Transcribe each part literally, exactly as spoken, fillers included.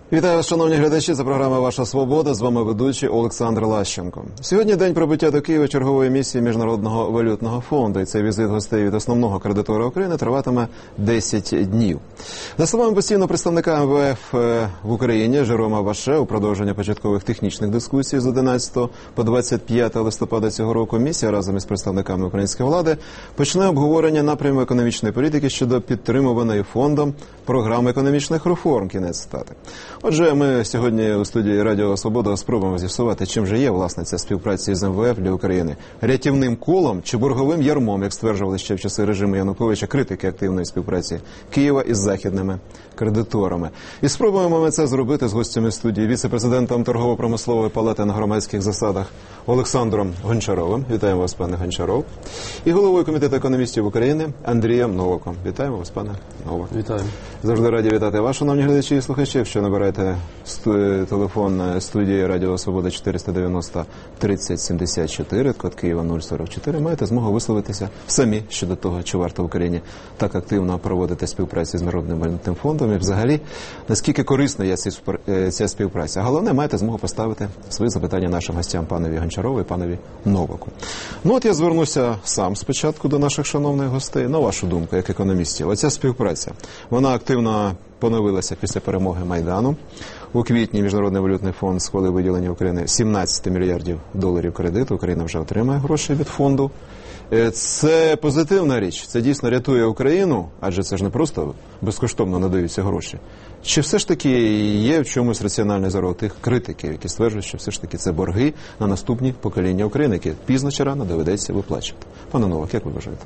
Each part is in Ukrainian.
Вітаю вас, шановні глядачі, це програма «Ваша свобода», з вами ведучий Олександр Лащенко. Сьогодні день прибуття до Києва чергової місії Міжнародного валютного фонду, і цей візит гостей від основного кредитора України триватиме десять днів. За словами постійного представника ем ве еф в Україні Жерома Ваше, у продовження початкових технічних дискусій з одинадцятого по двадцять п'яте листопада цього року, місія разом із представниками української влади почне обговорення напряму економічної політики щодо підтримуваної фондом програми економічних реформ. Кінець цитати. Отже, ми сьогодні у студії Радіо Свобода спробуємо з'ясувати, чим же є, власне, ця співпраця з ем ве еф для України. Рятівним колом чи борговим ярмом, як стверджували ще в часи режиму Януковича критики активної співпраці Києва із західними кредиторами. І спробуємо ми це зробити з гостями студії, віце-президентом торгово-промислової палати на громадських засадах Олександром Гончаровим. Вітаємо вас, пане Гончаров. І головою Комітету економістів України Андрієм Новаком. Вітаємо вас, пане Новак. Вітаю. Завжди раді вітати вас, шановні глядачі і слухачі. Якщо набираєте телефон студії Радіо Свобода чотириста дев'яносто тридцять сімдесят чотири, код Києва нуль сорок чотири, маєте змогу висловитися самі щодо того, чи варто в Україні так активно проводити співпрацю з Народним валютним фондом і взагалі, наскільки корисна є ця співпраця. Головне, маєте змогу поставити свої запитання нашим гостям, панові Гончарову і панові Новаку. Ну от я звернуся сам спочатку до наших шановних гостей. На вашу думку, як економістів, оця співпраця, вона активно поновилася після перемоги Майдану. У квітні Міжнародний валютний фонд схвалив виділення Україні сімнадцять мільярдів доларів кредиту. Україна вже отримає гроші від фонду. Це позитивна річ, це дійсно рятує Україну, адже це ж не просто безкоштовно надаються гроші. Чи все ж таки є в чомусь раціональний зарод тих критиків, які стверджують, що все ж таки це борги на наступні покоління України, які пізно чи рано доведеться виплачувати? Пане Новак, як ви вважаєте?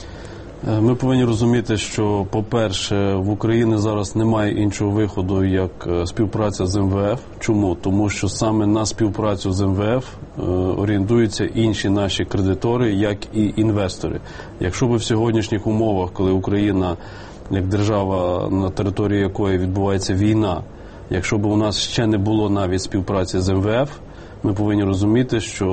Ми повинні розуміти, що, по-перше, в Україні зараз немає іншого виходу, як співпраця з ем ве еф. Чому? Тому що саме на співпрацю з ем ве еф орієнтуються інші наші кредитори, як і інвестори. Якщо би в сьогоднішніх умовах, коли Україна, як держава, на території якої відбувається війна, якщо б у нас ще не було навіть співпраці з ем ве еф, ми повинні розуміти, що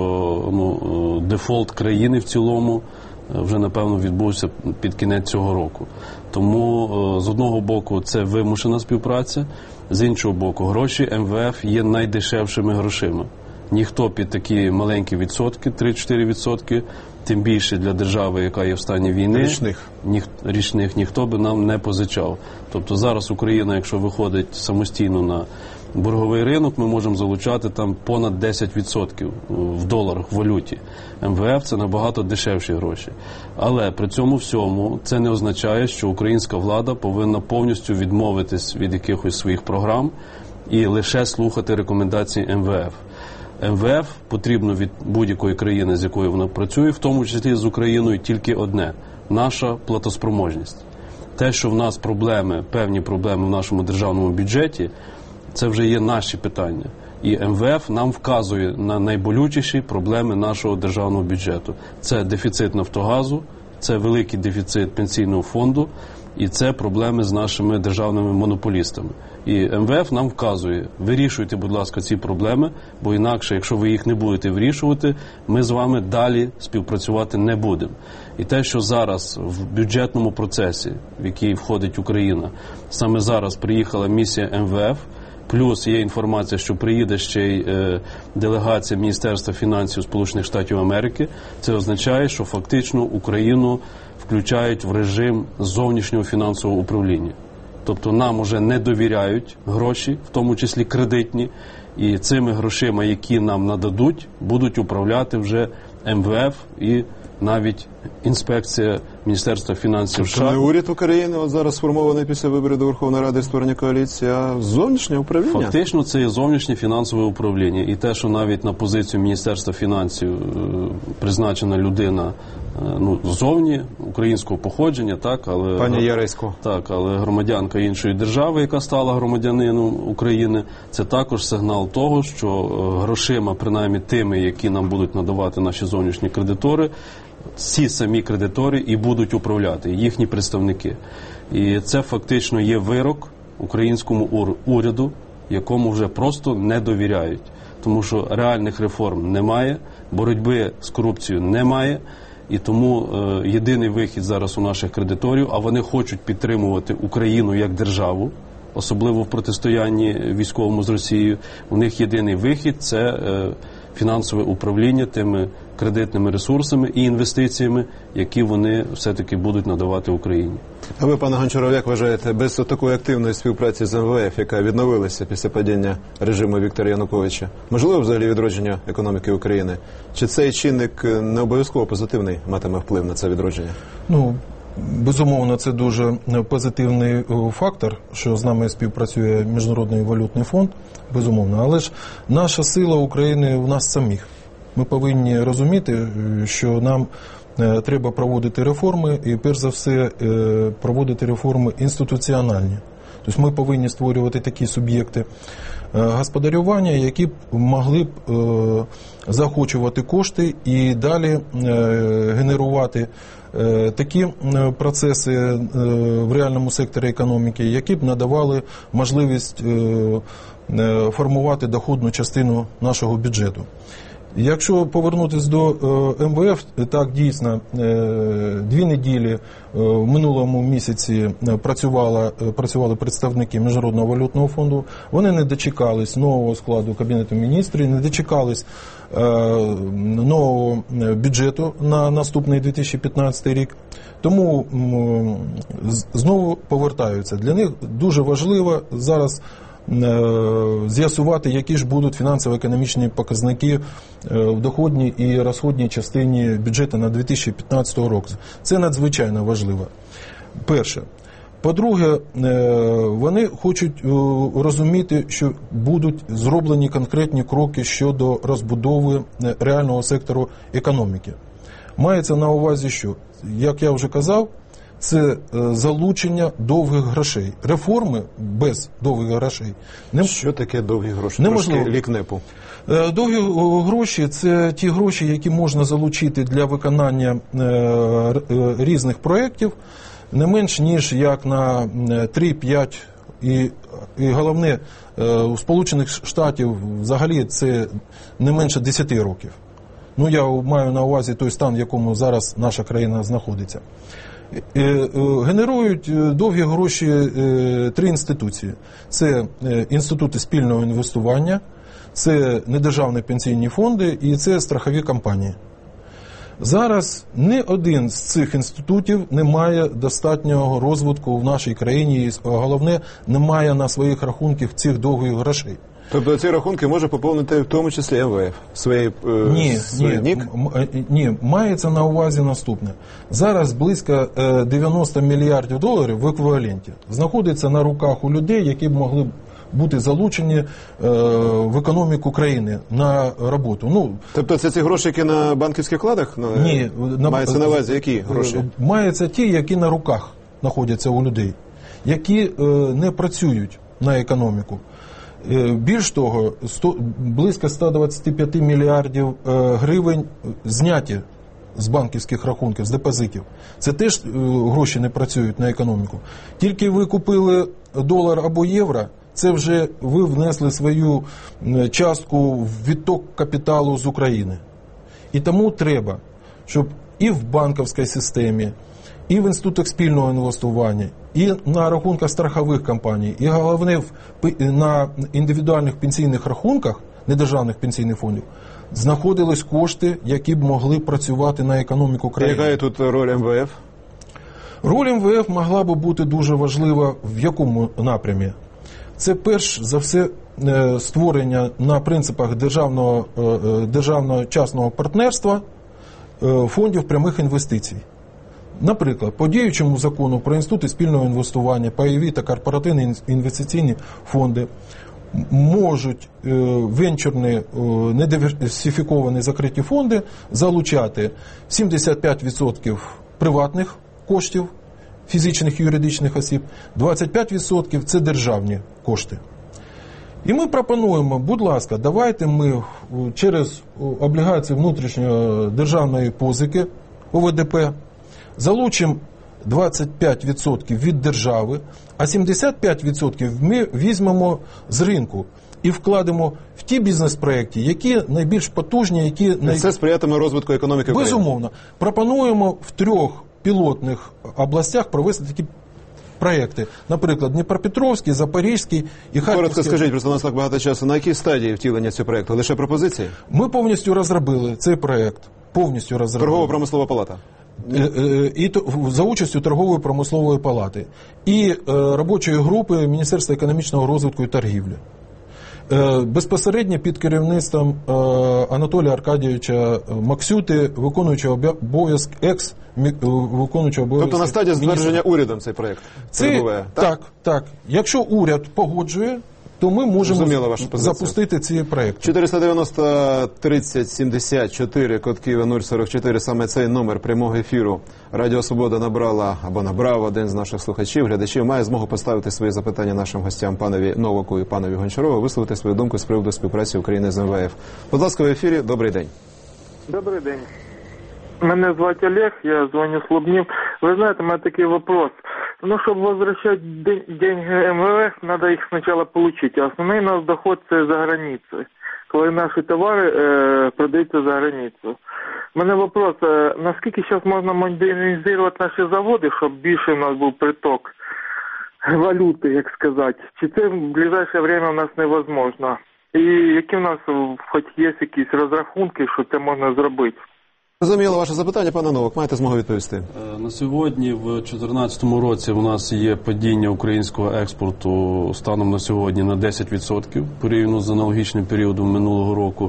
ну, дефолт країни в цілому вже, напевно, відбувся під кінець цього року. Тому, з одного боку, це вимушена співпраця, з іншого боку, гроші ем ве еф є найдешевшими грошима. Ніхто під такі маленькі відсотки, три-чотири відсотки, тим більше для держави, яка є в стані війни, річних. Ніх, річних ніхто би нам не позичав. Тобто зараз Україна, якщо виходить самостійно на борговий ринок, ми можемо залучати там понад десять відсотків в доларах, в валюті. ем ве еф – це набагато дешевші гроші. Але при цьому всьому це не означає, що українська влада повинна повністю відмовитись від якихось своїх програм і лише слухати рекомендації ем ве еф. ем ве еф потрібно від будь-якої країни, з якою вона працює, в тому числі з Україною, тільки одне – наша платоспроможність. Те, що в нас проблеми, певні проблеми в нашому державному бюджеті, це вже є наші питання. І ем ве еф нам вказує на найболючіші проблеми нашого державного бюджету. Це дефіцит Нафтогазу, це великий дефіцит пенсійного фонду і це проблеми з нашими державними монополістами. І ем ве еф нам вказує, вирішуйте, будь ласка, ці проблеми, бо інакше, якщо ви їх не будете вирішувати, ми з вами далі співпрацювати не будемо. І те, що зараз в бюджетному процесі, в який входить Україна, саме зараз приїхала місія ем ве еф, плюс є інформація, що приїде ще й е, делегація Міністерства фінансів Сполучених Штатів Америки. Це означає, що фактично Україну включають в режим зовнішнього фінансового управління. Тобто нам уже не довіряють гроші, в тому числі кредитні, і цими грошима, які нам нададуть, будуть управляти вже ем ве еф і навіть інспекція Міністерства фінансів США. Тобто не уряд України, от зараз сформований після виборів до Верховної Ради створення коаліції, а зовнішнє управління? Фактично це є зовнішнє фінансове управління. І те, що навіть на позицію Міністерства фінансів е, призначена людина е, ну, ззовні, українського походження, так, але... Пані Яресько. Так, але громадянка іншої держави, яка стала громадянином України, це також сигнал того, що грошима, принаймні тими, які нам будуть надавати наші зовнішні кредитори, ці самі кредитори і будуть управляти, їхні представники. І це фактично є вирок українському уряду, якому вже просто не довіряють. Тому що реальних реформ немає, боротьби з корупцією немає, і тому е, єдиний вихід зараз у наших кредиторів, а вони хочуть підтримувати Україну як державу, особливо в протистоянні військовому з Росією. У них єдиний вихід – це е, фінансове управління тими кредитними ресурсами і інвестиціями, які вони все-таки будуть надавати Україні. А ви, пане Гончаров, як вважаєте, без такої активної співпраці з ем ве еф, яка відновилася після падіння режиму Віктора Януковича, можливо взагалі відродження економіки України? Чи цей чинник не обов'язково позитивний матиме вплив на це відродження? Ну, безумовно, це дуже позитивний фактор, що з нами співпрацює Міжнародний валютний фонд, безумовно. Але ж наша сила України в нас самих. Ми повинні розуміти, що нам треба проводити реформи і, перш за все, проводити реформи інституціональні. Тобто ми повинні створювати такі суб'єкти господарювання, які б могли б заохочувати кошти і далі генерувати такі процеси в реальному секторі економіки, які б надавали можливість формувати доходну частину нашого бюджету. Якщо повернутися до ем ве еф, так, дійсно, дві неділі в минулому місяці працювали, працювали представники Міжнародного валютного фонду. Вони не дочекались нового складу Кабінету міністрів, не дочекались нового бюджету на наступний дві тисячі п'ятнадцятий рік. Тому знову повертаються. Для них дуже важливо зараз з'ясувати, які ж будуть фінансово-економічні показники в доходній і розходній частині бюджету на дві тисячі п'ятнадцятий рік. Це надзвичайно важливо. Перше. По-друге, вони хочуть розуміти, що будуть зроблені конкретні кроки щодо розбудови реального сектору економіки. Мається на увазі, що, як я вже казав, це залучення довгих грошей. Реформи без довгих грошей. Не... Що таке довгі гроші? Неможливо. Лік НЕПу. Довгі гроші – це ті гроші, які можна залучити для виконання різних проєктів, не менш ніж як на три-п'ять. І, і головне, у Сполучених Штатів взагалі це не менше десять років. Ну, я маю на увазі той стан, в якому зараз наша країна знаходиться. Генерують довгі гроші три інституції. Це інститути спільного інвестування, це недержавні пенсійні фонди і це страхові компанії. Зараз ні один з цих інститутів не має достатнього розвитку в нашій країні, і головне, не має на своїх рахунках цих довгих грошей. Тобто ці рахунки може поповнити в тому числі ем ве еф? Свої, е, ні, свій ні, ні, мається на увазі наступне. Зараз близько дев'яносто мільярдів доларів в еквіваленті знаходиться на руках у людей, які б могли бути залучені е, в економіку країни на роботу. Ну, тобто це ці гроші, які на банківських вкладах? Ні. Мається на увазі які гроші? Мається ті, які на руках знаходяться у людей, які е, не працюють на економіку. Більш того, сто, близько сто двадцять п'ять мільярдів е, гривень зняті з банківських рахунків, з депозитів. Це теж е, гроші не працюють на економіку. Тільки ви купили долар або євро, це вже ви внесли свою частку в відток капіталу з України. І тому треба, щоб і в банківській системі, і в інститутах спільного інвестування, і на рахунках страхових компаній, і головне на індивідуальних пенсійних рахунках недержавних пенсійних фондів знаходились кошти, які б могли працювати на економіку країни. Яка є тут роль ем ве еф? Роль ем ве еф могла б бути дуже важлива в якому напрямі? Це перш за все створення на принципах державного, державного частного партнерства фондів прямих інвестицій. Наприклад, по діючому закону про інститути спільного інвестування, пайові та корпоративні інвестиційні фонди можуть венчурні недиверсифіковані закриті фонди залучати сімдесят п'ять відсотків приватних коштів фізичних і юридичних осіб, двадцять п'ять відсотків – це державні кошти. І ми пропонуємо, будь ласка, давайте ми через облігації внутрішньої державної позики о ве де пе залучимо двадцять п'ять відсотків від держави, а сімдесят п'ять відсотків ми візьмемо з ринку і вкладемо в ті бізнес-проекти, які найбільш потужні, які... Най... Це сприятиме розвитку економіки України. Безумовно. Пропонуємо в трьох пілотних областях провести такі проекти. Наприклад, Дніпропетровський, Запорізький і Харківський. Коротко скажіть, просто у нас так багато часу. На якій стадії втілення цього проекту? Лише пропозиції? Ми повністю розробили цей проект. Повністю розробили. Торгово-промислова палата? І за участю торгової промислової палати і робочої групи Міністерства економічного розвитку і торгівлі. Безпосередньо під керівництвом Анатолія Аркадійовича Максюти, виконуючого обов'язк екс виконуючого обов'язки. Тобто на стадії затвердження урядом цей проект перебуває? Так, так, так. Якщо уряд погоджує, то ми можемо запустити ці проекти. чотириста дев'яносто тридцять сімдесят чотири, код Києва нуль сорок чотири, саме цей номер прямого ефіру Радіо Свобода набрала або набрав один з наших слухачів, глядачів, має змогу поставити свої запитання нашим гостям, панові Новаку і панові Гончарову, висловити свою думку з приводу співпраці України з ем ве еф. Будь ласка, в ефірі. Добрий день. Добрий день. Мене звати Олег, я дзвоню з Лубнів. Ви знаєте, у мене такий вопрос. Ну, чтобы возвращать деньги эм вэ эф, надо их сначала получить. А основной наш доход – це за границей. Коли наші товари е, продаються за границю. У мене вопрос, е, наскільки зараз можна модернізувати наші заводи, щоб більше у нас був приток валюти, як сказати? Чи це в ближайше время у нас невозможно? І які у нас хоч є якісь розрахунки, що це можна зробити? Розуміло ваше запитання, пане Новак, маєте змогу відповісти. На сьогодні, в дві тисячі чотирнадцятому році, у нас є падіння українського експорту станом на сьогодні на десять відсотків порівняно з аналогічним періодом минулого року.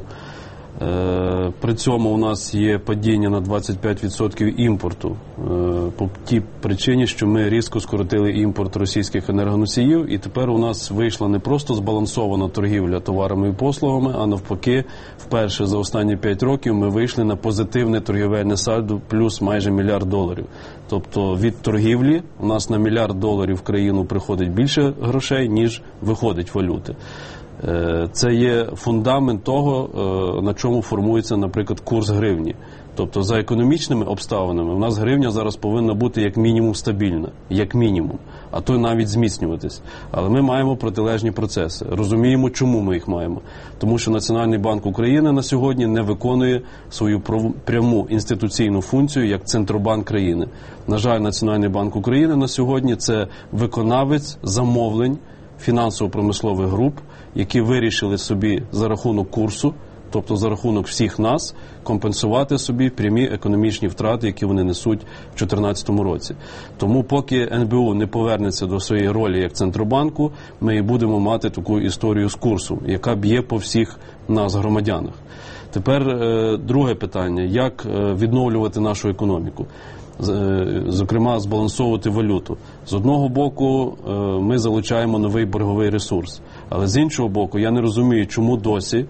При цьому у нас є падіння на двадцять п'ять відсотків імпорту по тій причині, що ми різко скоротили імпорт російських енергоносіїв, і тепер у нас вийшла не просто збалансована торгівля товарами і послугами, а навпаки, вперше за останні п'ять років ми вийшли на позитивне торгівельне сальдо плюс майже мільярд доларів. Тобто від торгівлі у нас на мільярд доларів в країну приходить більше грошей, ніж виходить валюти. Це є фундамент того, на чому формується, наприклад, курс гривні. Тобто за економічними обставинами у нас гривня зараз повинна бути як мінімум стабільна, як мінімум, а то навіть зміцнюватись. Але ми маємо протилежні процеси. Розуміємо, чому ми їх маємо. Тому що Національний банк України на сьогодні не виконує свою пряму інституційну функцію як Центробанк країни. На жаль, Національний банк України на сьогодні – це виконавець замовлень фінансово-промислових груп, які вирішили собі за рахунок курсу, тобто за рахунок всіх нас, компенсувати собі прямі економічні втрати, які вони несуть в дві тисячі чотирнадцятому році. Тому поки ен бе у не повернеться до своєї ролі як Центробанку, ми і будемо мати таку історію з курсу, яка б'є по всіх нас, громадянах. Тепер е, друге питання. Як е, відновлювати нашу економіку? Зокрема, збалансовувати валюту. З одного боку, ми залучаємо новий борговий ресурс. Але з іншого боку, я не розумію, чому досі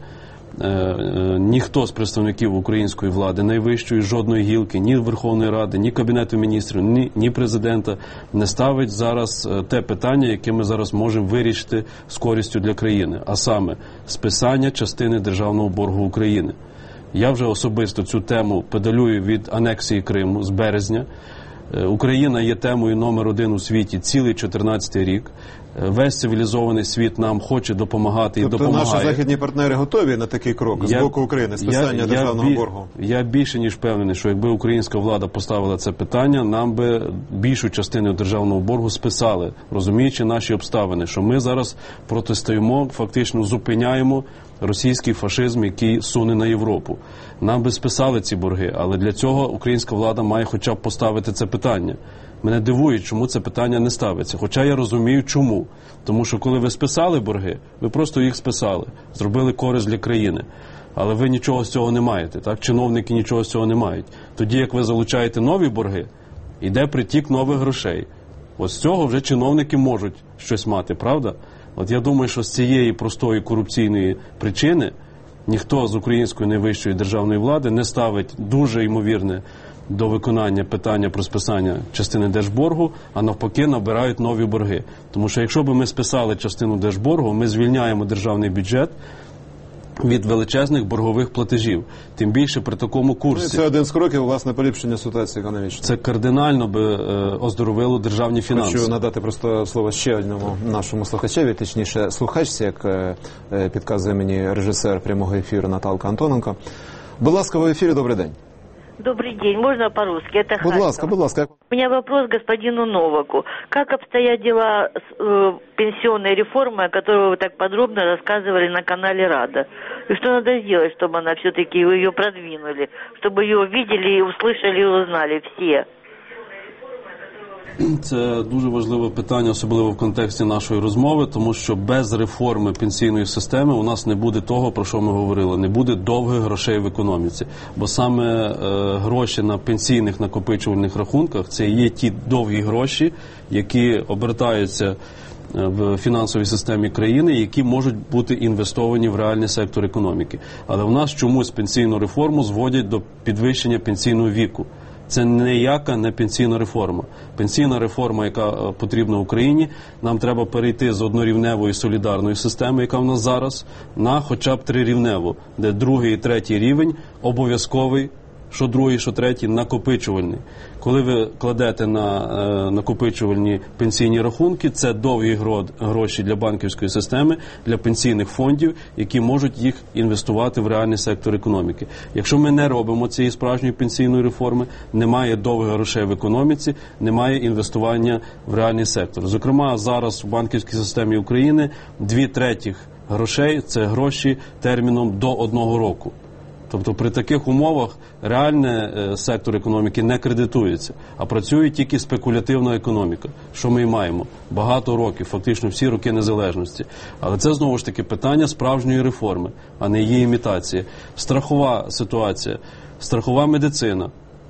ніхто з представників української влади, найвищої, жодної гілки, ні Верховної Ради, ні Кабінету міністрів, ні, ні президента не ставить зараз те питання, яке ми зараз можемо вирішити з користю для країни, а саме списання частини державного боргу України. Я вже особисто цю тему педалюю від анексії Криму з березня. Україна є темою номер один у світі цілий чотирнадцятий рік. Весь цивілізований світ нам хоче допомагати і тобто допомагає. Тобто наші західні партнери готові на такий крок я, з боку України, списання я, державного я, боргу? Я більше ніж впевнений, що якби українська влада поставила це питання, нам би більшу частину державного боргу списали, розуміючи наші обставини, що ми зараз протистоїмо, фактично зупиняємо російський фашизм, який суне на Європу. Нам би списали ці борги, але для цього українська влада має хоча б поставити це питання. Мене дивує, чому це питання не ставиться. Хоча я розумію, чому. Тому що коли ви списали борги, ви просто їх списали, зробили користь для країни. Але ви нічого з цього не маєте, так? Чиновники нічого з цього не мають. Тоді, як ви залучаєте нові борги, йде притік нових грошей. От з цього вже чиновники можуть щось мати, правда? От я думаю, що з цієї простої корупційної причини ніхто з української найвищої державної влади не ставить дуже ймовірне до виконання питання про списання частини держборгу, а навпаки набирають нові борги. Тому що якщо б ми списали частину держборгу, ми звільняємо державний бюджет від величезних боргових платежів. Тим більше при такому курсі. Це один з кроків, власне, поліпшення ситуації економічної. Це кардинально би е, оздоровило державні фінанси. Хочу надати просто слово ще одному нашому слухачеві, точніше слухачці, як е, підказує мені режисер прямого ефіру Наталка Антоненко. Будь ласка, в ефірі, добрий день. Добрый день, можно по-русски? Это Будь Харьков. ласка, будь ласка. У меня вопрос господину Новаку. Как обстоят дела с э, пенсионной реформой, о которой вы так подробно рассказывали на канале Рада? И что надо сделать, чтобы она все-таки ее продвинули, чтобы ее увидели, услышали и узнали все? Це дуже важливе питання, особливо в контексті нашої розмови, тому що без реформи пенсійної системи у нас не буде того, про що ми говорили, не буде довгих грошей в економіці. Бо саме е, гроші на пенсійних накопичувальних рахунках – це є ті довгі гроші, які обертаються в фінансовій системі країни, які можуть бути інвестовані в реальний сектор економіки. Але в нас чомусь пенсійну реформу зводять до підвищення пенсійного віку. Це ніяка не пенсійна реформа. Пенсійна реформа, яка потрібна Україні, нам треба перейти з однорівневої солідарної системи, яка в нас зараз, на хоча б трирівневу, де другий і третій рівень обов'язковий, що другий, що третій, накопичувальний. Коли ви кладете на е, накопичувальні пенсійні рахунки, це довгі гро, гроші для банківської системи, для пенсійних фондів, які можуть їх інвестувати в реальний сектор економіки. Якщо ми не робимо цієї справжньої пенсійної реформи, немає довгих грошей в економіці, немає інвестування в реальний сектор. Зокрема, зараз в банківській системі України дві третіх грошей – це гроші терміном до одного року. Тобто при таких умовах реальний е, сектор економіки не кредитується, а працює тільки спекулятивна економіка, що ми і маємо. Багато років, фактично всі роки незалежності. Але це знову ж таки питання справжньої реформи, а не її імітації. Страхова ситуація, страхова медицина.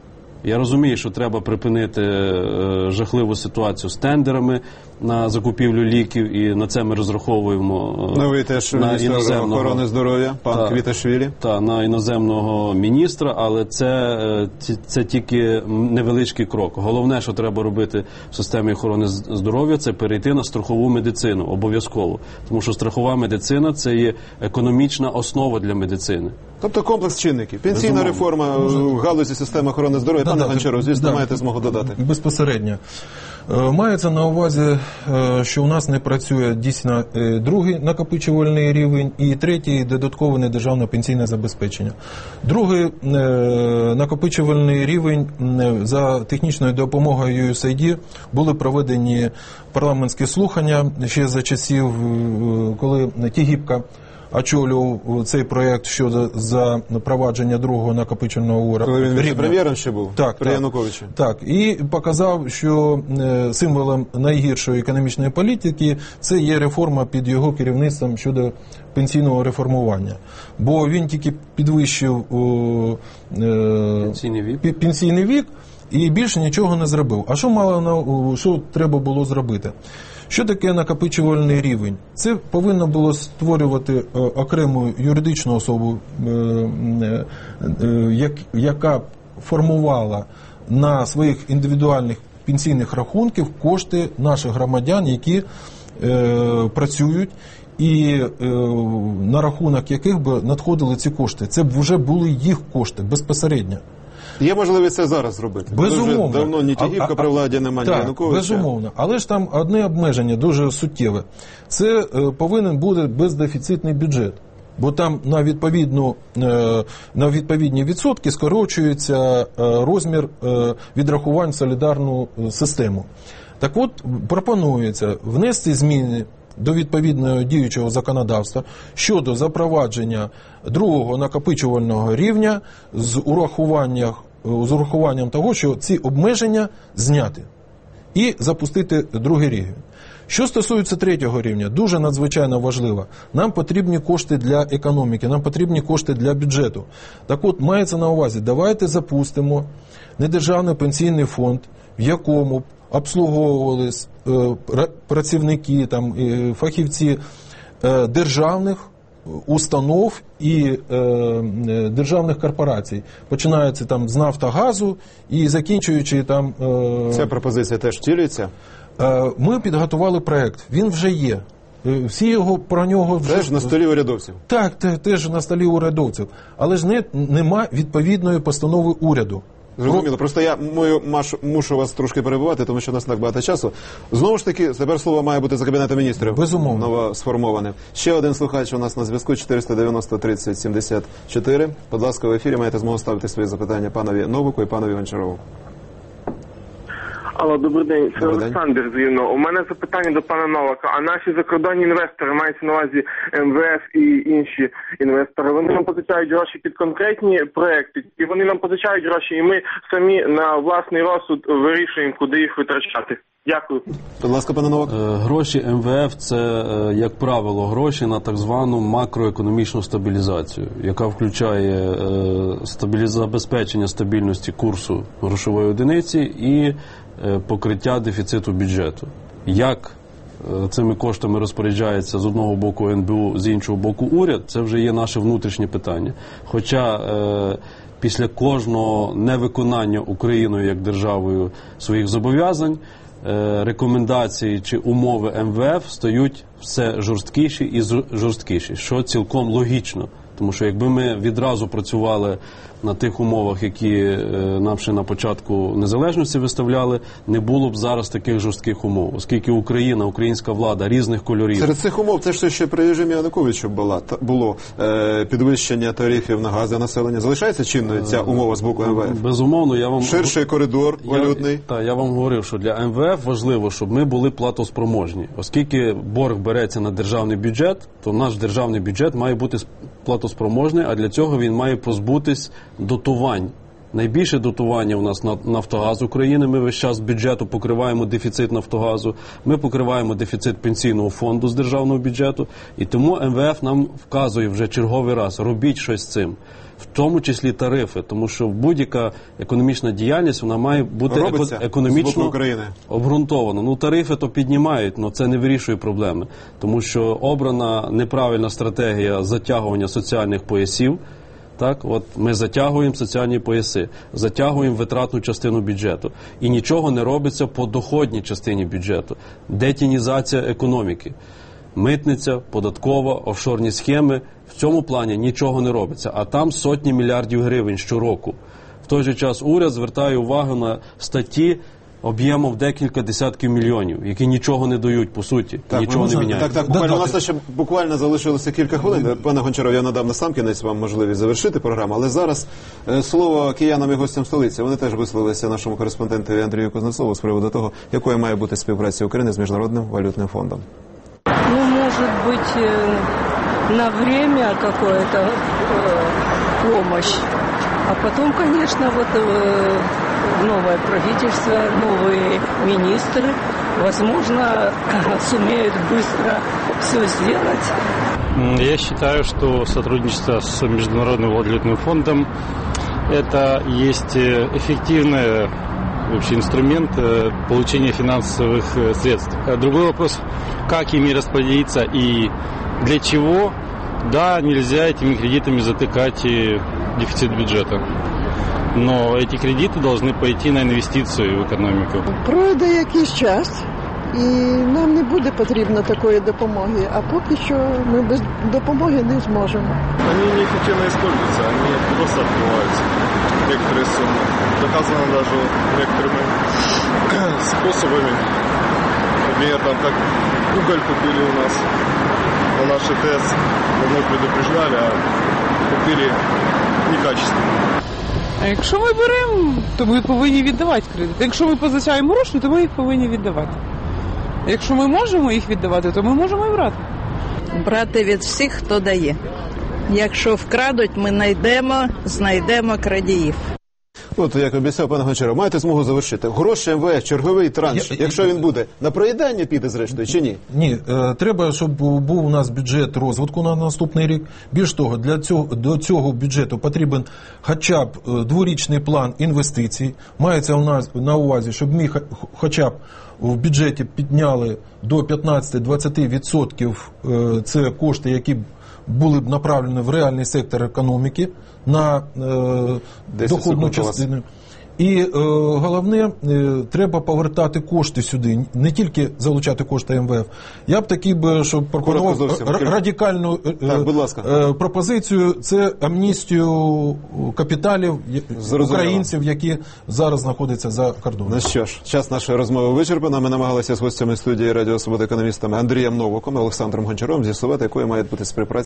Я розумію, що треба припинити е, жахливу ситуацію з тендерами на закупівлю ліків, і на це ми розраховуємо е, Ну, ви теж на міністр іноземного охорони здоров'я, пан та, Квіташвілі. та, на іноземного міністра, але це, е, це, це тільки невеличкий крок. Головне, що треба робити в системі охорони здоров'я, це перейти на страхову медицину, обов'язково. Тому що страхова медицина – це є економічна основа для медицини. Тобто комплекс чинників. Пенсійна Безумовно. реформа в галузі системи охорони здоров'я. Пане Гончаров, звісно, да, маєте змогу додати. Безпосередньо. Е, Мається на увазі, е, що у нас не працює дійсно е, другий накопичувальний рівень і третій – додаткове недержавне пенсійне забезпечення. Другий е, накопичувальний рівень е, за технічною допомогою ю ес ей ді були проведені парламентські слухання ще за часів, е, коли Тігіпка очолював цей проєкт щодо запровадження другого накопичувального Коли він рівня. віце-прем'єром ще був, Так, при так. Януковичі. Так, і показав, що е, символом найгіршої економічної політики це є реформа під його керівництвом щодо пенсійного реформування. Бо він тільки підвищив о, е, Пенсійний вік. пі- пенсійний вік і більше нічого не зробив. А що мало на що треба було зробити? Що таке накопичувальний рівень? Це повинно було створювати е, окрему юридичну особу, е, е, е, як, яка формувала на своїх індивідуальних пенсійних рахунків кошти наших громадян, які е, працюють, і е, на рахунок яких би надходили ці кошти. Це б вже були їх кошти безпосередньо. Є можливість це зараз зробити? Безумовно. Дуже давно ні Тігіпка А- а- при владі, немає ні Так, Януковича. безумовно. Але ж там одне обмеження дуже суттєве. Це е, повинен бути бездефіцитний бюджет. Бо там на відповідну е, на відповідні відсотки скорочується е, розмір е, відрахувань в солідарну е, систему. Так от пропонується внести зміни до відповідного діючого законодавства щодо запровадження другого накопичувального рівня з урахуванням, з урахуванням того, що ці обмеження зняти і запустити другий рівень. Що стосується третього рівня, дуже надзвичайно важливо. Нам потрібні кошти для економіки, нам потрібні кошти для бюджету. Так от, мається на увазі, давайте запустимо недержавний пенсійний фонд, в якому обслуговувались е, працівники, там, е, фахівці е, державних установ і е, державних корпорацій. Починається там з Нафтогазу і закінчуючи там... Е, Ця пропозиція теж втілюється? е, ми підготували проект, він вже є. Е, Всі його про нього вже... Теж на столі урядовців? Так, те- теж на столі урядовців. Але ж не, нема відповідної постанови уряду. Зрозуміло. Просто я мою, машу, мушу вас трошки перебувати, тому що у нас так багато часу. Знову ж таки, тепер слово має бути за Кабінетом міністрів. Безумовно. Новосформоване. Ще один слухач у нас на зв'язку, чотириста дев'яносто тридцять сімдесят чотири. Будь ласка, в ефірі маєте змогу ставити свої запитання панові Новику і панові Гончарову. Алло, добрий день, це Добрий день. Олександр з Рівного. У мене запитання до пана Новака. А наші закордонні інвестори, мається на увазі ем ве еф і інші інвестори, вони нам позичають гроші під конкретні проекти, і вони нам позичають гроші, і ми самі на власний розсуд вирішуємо, куди їх витрачати. Дякую. Будь ласка, пане Новак. Е, Гроші ем ве еф – це, е, як правило, гроші на так звану макроекономічну стабілізацію, яка включає е, стабіліз- забезпечення стабільності курсу грошової одиниці і е, покриття дефіциту бюджету. Як е, цими коштами розпоряджається з одного боку ен бе у, з іншого боку уряд, це вже є наше внутрішнє питання. Хоча е, після кожного невиконання Україною як державою своїх зобов'язань рекомендації чи умови ем ве еф стають все жорсткіші і жорсткіші, що цілком логічно. Тому що якби ми відразу працювали на тих умовах, які нам ще на початку незалежності виставляли, не було б зараз таких жорстких умов. Оскільки Україна, українська влада різних кольорів. Серед цих умов це ж ще при режимі Януковича було, було е, підвищення тарифів на газ для населення. Залишається чинною ця умова з боку ем ве еф? Безумовно, я вам... Ширший коридор валютний. Так, я вам говорив, що для ем ве еф важливо, щоб ми були платоспроможні. Оскільки борг береться на державний бюджет, то наш державний бюджет має бути платоспроможний, а для цього він має позбутись дотувань. Найбільше дотування у нас на Нафтогаз України. Ми весь час з бюджету покриваємо дефіцит Нафтогазу, ми покриваємо дефіцит пенсійного фонду з державного бюджету. І тому ем ве еф нам вказує вже черговий раз, робіть щось з цим. В тому числі тарифи, тому що будь-яка економічна діяльність, вона має бути Робиться економічно обґрунтована. Ну, тарифи то піднімають, але це не вирішує проблеми. Тому що обрана неправильна стратегія затягування соціальних поясів. Так, от ми затягуємо соціальні пояси, затягуємо витратну частину бюджету. І нічого не робиться по доходній частині бюджету. Детінізація економіки. Митниця, податкова, офшорні схеми. В цьому плані нічого не робиться. А там сотні мільярдів гривень щороку. В той же час уряд звертає увагу на статті об'ємом в декілька десятків мільйонів, які нічого не дають, по суті, так, нічого не міняють. Так, так, буквально, у нас ще буквально залишилося кілька хвилин. Пане Гончаров, я надав на сам кінець вам можливість завершити програму, але зараз е, слово киянам і гостям столиці. Вони теж висловилися нашому кореспонденту Андрію Кузнецову з приводу того, якою має бути співпраця України з Міжнародним валютним фондом. Ну, может быть, на время какое-то э, помощь. А потом, конечно, вот э, новое правительство, новые министры, возможно, сумеют быстро все сделать. Я считаю, что сотрудничество с Международным валютным фондом – это есть эффективный вообще инструмент получения финансовых средств. Другой вопрос, как ими распределиться и для чего. Да, нельзя этими кредитами затыкать дефицит бюджета. Но эти кредиты должны пойти на інвестицію в економіку. Пройде якийсь час, і нам не буде потрібно такої допомоги, а поки що ми без допомоги не зможемо. Они неэффективно используются, они просто открываются, некоторые суммы. Доказано даже некоторыми способами. Например, там как уголь купили у нас на наш ТЭС, давно предупреждали, а купили некачественно. А якщо ми беремо, то ми повинні віддавати кредит. Якщо ми позичаємо гроші, то ми їх повинні віддавати. Якщо ми можемо їх віддавати, то ми можемо і брати. Брати від всіх, хто дає. Якщо вкрадуть, ми знайдемо, знайдемо крадіїв. От, як обіцяв пане Гончаров, маєте змогу завершити. Гроші ем ве еф, черговий транш, я, якщо він буде, на проїдання піде зрештою чи ні? Ні, е, треба, щоб був у нас бюджет розвитку на наступний рік. Більш того, для цього, до цього бюджету потрібен хоча б дворічний план інвестицій. Мається у нас на увазі, щоб ми хоча б в бюджеті підняли до п'ятнадцять-двадцять відсотків е, це кошти, які були б направлені в реальний сектор економіки на е, доходну частину. І е, головне, е, треба повертати кошти сюди, не тільки залучати кошти ем ве еф. Я б такий би, щоб пропонував зовсім. р- радикальну е, Так, будь ласка. е, пропозицію, це амністію капіталів є- Зрозуміло. українців, які зараз знаходяться за кордоном. Ну що ж, час нашої розмови вичерпано. Ми намагалися з гостями студії Радіо Свобода економістами Андрієм Новаком і Олександром Гончаром з'ясувати, якою має бути співпраця